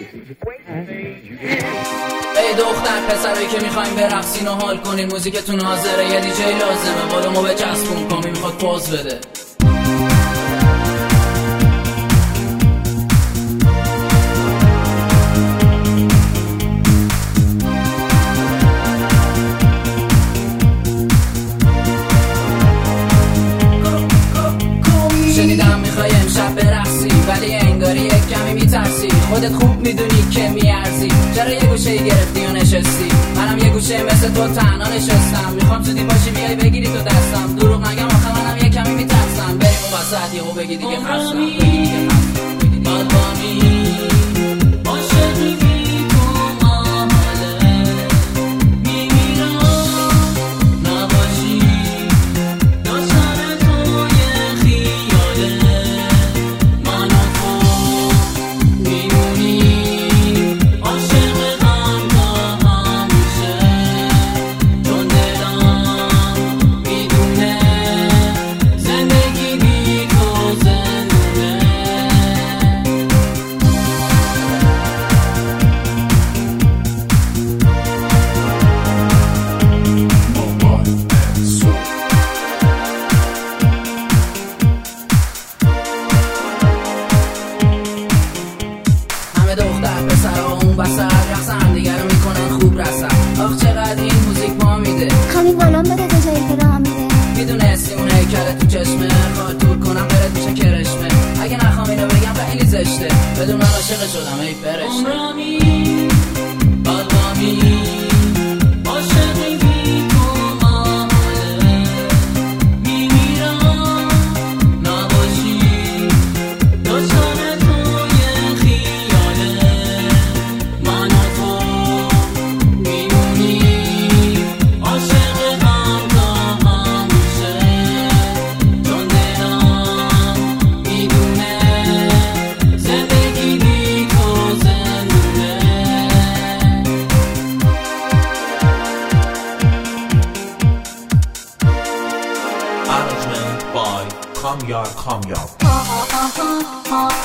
ای دختر پسرایی که میخوایم برقصین و حال کنین، موزیکتون حاضره، یه دیجی لازمه، بالامو به چسبون کامی میخواد پوز بده. شنیدم میخوای امشب برقصی، ولی انگاری یک کمی میترسی، خودت خوب میدونی که میارزی، چرا یه گوشه گرفتی و نشستی؟ منم یه گوشه مثل تو تنها نشستم، میخوام زودی باشی بیای بگیری تو دستم، دروغ نگم آخه منم یه کمی میترسم، بریم اون وسط یهو بگی دیگه خستم. دختر پسر اون بسر رقصن دیگر رو میکنن خوب رسن، آخ چقدر این موزیک ما میده، خمی بالام بده به جایی که راه میده، میدونستی اون هیکل تو چشمه، خواهد دور کنم برد میشه کرشمه، اگه نخوام اینو بگم خیلی زشته، بدون من عاشق شدم ای فرشته. عمرمی بالوامی عاشقی بی تو معامله، میمیرم نباشی داشتن توی خیاله، من و تو میمونی عاشق هم تا همیشه، چون دلم میدونه زندگی بی تو زندونه. Arrangement by Kamyar Kamyar.